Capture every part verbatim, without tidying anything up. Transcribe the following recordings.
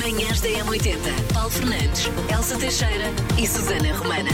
Manhãs da M oitenta. Paulo Fernandes, Elsa Teixeira e Susana Romana.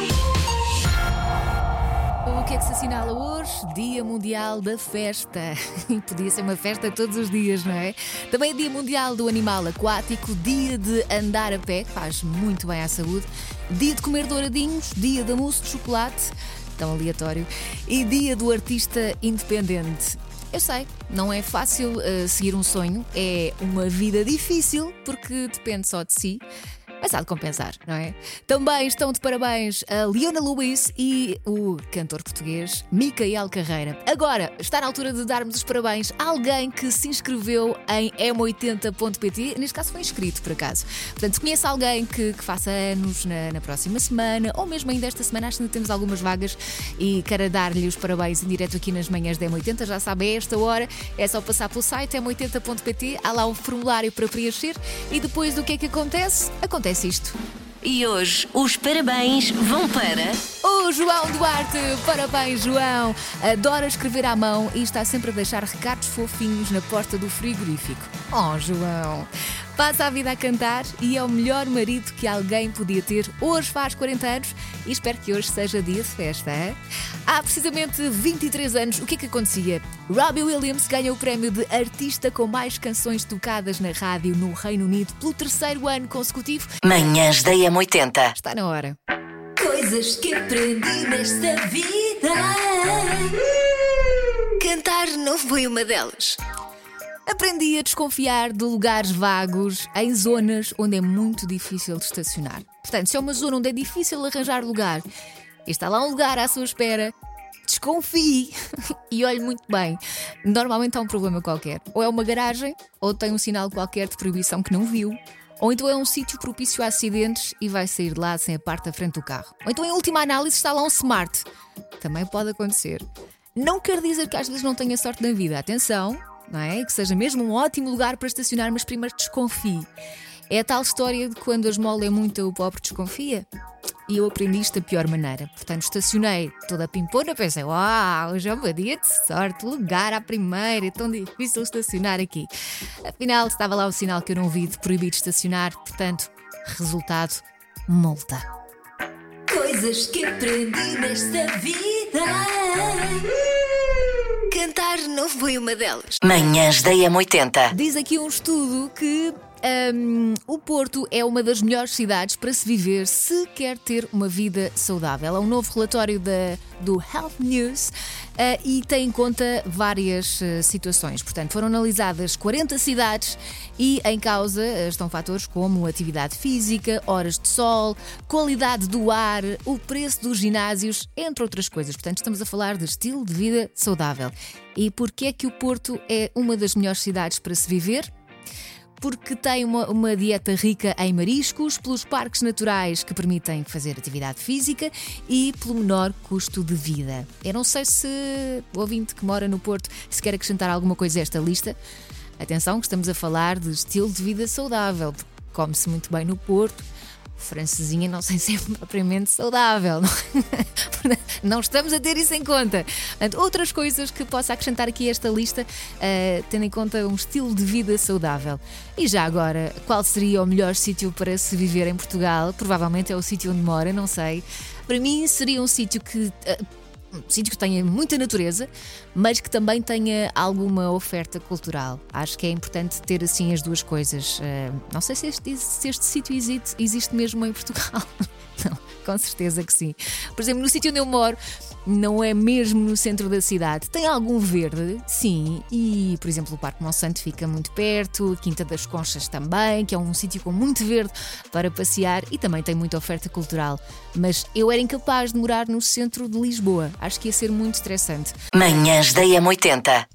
O que é que se assinala hoje? Dia Mundial da Festa. Podia ser uma festa todos os dias, não é? Também é Dia Mundial do Animal Aquático, Dia de andar a pé, que faz muito bem à saúde, Dia de comer douradinhos, Dia da mousse de chocolate, tão aleatório, e Dia do Artista Independente. Eu sei, não é fácil uh, seguir um sonho, é uma vida difícil porque depende só de si. Mas há de compensar, não é? Também estão de parabéns a Leona Lewis e o cantor português Micael Carreira. Agora, está na altura de darmos os parabéns a alguém que se inscreveu em m oitenta ponto pt. Neste caso foi inscrito, por acaso. Portanto, se conhece alguém que, que faça anos na, na próxima semana, ou mesmo ainda esta semana, acho que ainda temos algumas vagas, e queira dar-lhe os parabéns em direto aqui nas manhãs da M oitenta, já sabe, a esta hora é só passar pelo site m oitenta ponto pt, há lá um formulário para preencher e depois do que é que acontece? Acontece isto. E hoje os parabéns vão para o João Duarte. Parabéns, João. Adora escrever à mão e está sempre a deixar recados fofinhos na porta do frigorífico. Oh, João. Passa a vida a cantar e é o melhor marido que alguém podia ter. Hoje faz quarenta anos e espero que hoje seja dia de festa, hein? Há precisamente vinte e três anos, o que é que acontecia? Robbie Williams ganha o prémio de artista com mais canções tocadas na rádio no Reino Unido pelo terceiro ano consecutivo. Manhãs da M oitenta. Está na hora. Coisas que aprendi nesta vida. Cantar não foi uma delas. Aprendi a desconfiar de lugares vagos em zonas onde é muito difícil de estacionar. Portanto, se é uma zona onde é difícil arranjar lugar e está lá um lugar à sua espera, desconfie e olhe muito bem. Normalmente há um problema qualquer. Ou é uma garagem, ou tem um sinal qualquer de proibição que não viu, ou então é um sítio propício a acidentes e vai sair de lá sem a parte da frente do carro. Ou então, em última análise, está lá um smart. Também pode acontecer. Não quer dizer que às vezes não tenha sorte na vida. Atenção! Não é? Que seja mesmo um ótimo lugar para estacionar, mas primeiro desconfie. É a tal história de quando a esmola é muita, o pobre desconfia. E eu aprendi isto da pior maneira. Portanto, estacionei toda a pimpona, pensei, uau, hoje é um dia de sorte, lugar à primeira, é tão difícil estacionar aqui. Afinal, estava lá o sinal que eu não vi de proibir estacionar, portanto, resultado, multa. Coisas que aprendi nesta vida. Cantar não foi uma delas. Manhãs da M oitenta. Diz aqui um estudo que um, o Porto é uma das melhores cidades para se viver se quer ter uma vida saudável. É um novo relatório da, do Health News uh, e tem em conta várias uh, situações. Portanto, foram analisadas quarenta cidades e em causa uh, estão fatores como atividade física, horas de sol, qualidade do ar, o preço dos ginásios, entre outras coisas. Portanto, estamos a falar de estilo de vida saudável. E porquê é que o Porto é uma das melhores cidades para se viver? Porque tem uma, uma dieta rica em mariscos, pelos parques naturais que permitem fazer atividade física e pelo menor custo de vida. Eu não sei se o ouvinte que mora no Porto se quer acrescentar alguma coisa a esta lista. Atenção que estamos a falar de estilo de vida saudável, porque come-se muito bem no Porto. Francesinha não sei se é propriamente saudável. Não, não estamos a ter isso em conta. Portanto, outras coisas que possa acrescentar aqui a esta lista, uh, tendo em conta um estilo de vida saudável. E já agora, qual seria o melhor sítio para se viver em Portugal? Provavelmente é o sítio onde mora, não sei. Para mim seria um sítio que... Uh, um sítio que tenha muita natureza, mas que também tenha alguma oferta cultural. Acho que é importante ter assim as duas coisas. Uh, não sei se este, se este sítio existe, existe mesmo em Portugal. Não, com certeza que sim. Por exemplo, no sítio onde eu moro, não é mesmo no centro da cidade. Tem algum verde, sim. E, por exemplo, o Parque Monsanto fica muito perto, a Quinta das Conchas também, que é um sítio com muito verde para passear e também tem muita oferta cultural. Mas eu era incapaz de morar no centro de Lisboa. Acho que ia ser muito estressante. Manhãs da M oitenta.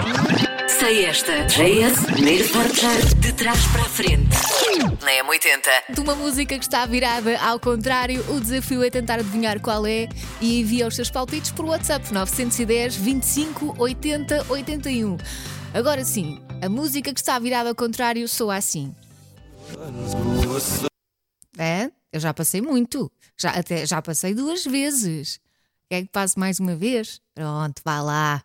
Sei esta. J S, primeiro portar de trás para a frente. Na M oitenta. De uma música que está virada ao contrário, o desafio é tentar adivinhar qual é e envia os seus palpites por WhatsApp nove um zero, vinte e cinco, oitenta, oitenta e um. Agora sim, a música que está virada ao contrário soa assim. É? Eu já passei muito. Já, até, já passei duas vezes. Quer que passe mais uma vez? Pronto, vá lá.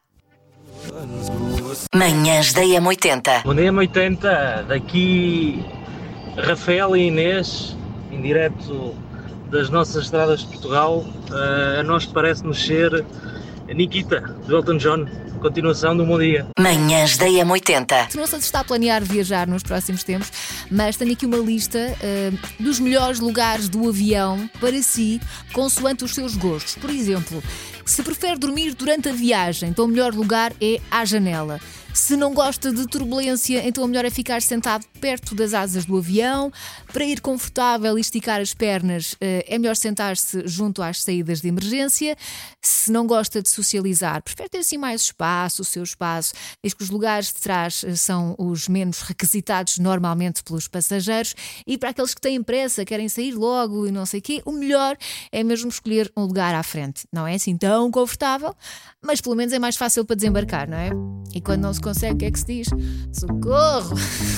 Manhãs da M oitenta. Bom dia, M oitenta. Daqui Rafael e Inês, em direto das nossas estradas de Portugal. Uh, a nós parece-nos ser a Nikita, do Elton John. Continuação do Bom Dia. Manhãs da M oitenta. Não sei se está a planear viajar nos próximos tempos, mas tenho aqui uma lista uh, dos melhores lugares do avião para si, consoante os seus gostos. Por exemplo, se prefere dormir durante a viagem, então o melhor lugar é à janela. Se não gosta de turbulência, então o melhor é ficar sentado perto das asas do avião. Para ir confortável e esticar as pernas, é melhor sentar-se junto às saídas de emergência. Se não gosta de socializar, prefere ter assim mais espaço, o seu espaço. Diz que os lugares de trás são os menos requisitados normalmente pelos passageiros. E para aqueles que têm pressa, querem sair logo e não sei o quê, o melhor é mesmo escolher um lugar à frente. Não é assim tão confortável, mas pelo menos é mais fácil para desembarcar, não é? E quando não se consegue, o que é que se diz? Socorro!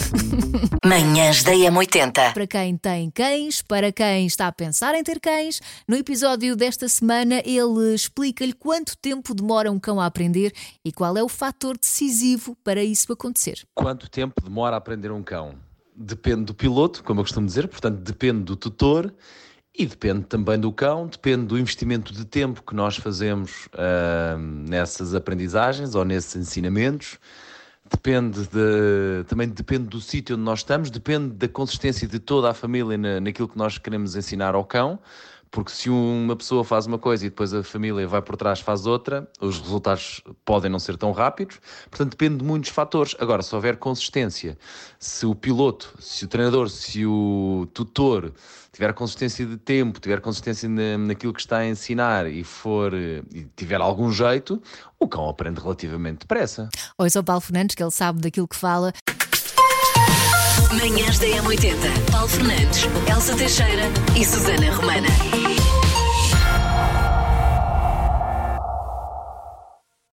Manhãs da M oitenta. Para quem tem cães, para quem está a pensar em ter cães, no episódio desta semana ele explica-lhe quanto tempo demora um cão a aprender e qual é o fator decisivo para isso acontecer. Quanto tempo demora a aprender um cão? Depende do piloto, como eu costumo dizer, portanto depende do tutor. E depende também do cão, depende do investimento de tempo que nós fazemos uh, nessas aprendizagens ou nesses ensinamentos. Depende de, também depende do sítio onde nós estamos, depende da consistência de toda a família na, naquilo que nós queremos ensinar ao cão, porque se uma pessoa faz uma coisa e depois a família vai por trás faz outra, os resultados podem não ser tão rápidos, portanto depende de muitos fatores. Agora, se houver consistência, se o piloto, se o treinador, se o tutor tiver consistência de tempo, tiver consistência na, naquilo que está a ensinar e for e tiver algum jeito, o cão aprende relativamente depressa. Ouça o Paulo Fernandes, que ele sabe daquilo que fala. Manhãs da M oitenta. Paulo Fernandes, Elsa Teixeira e Susana Romana.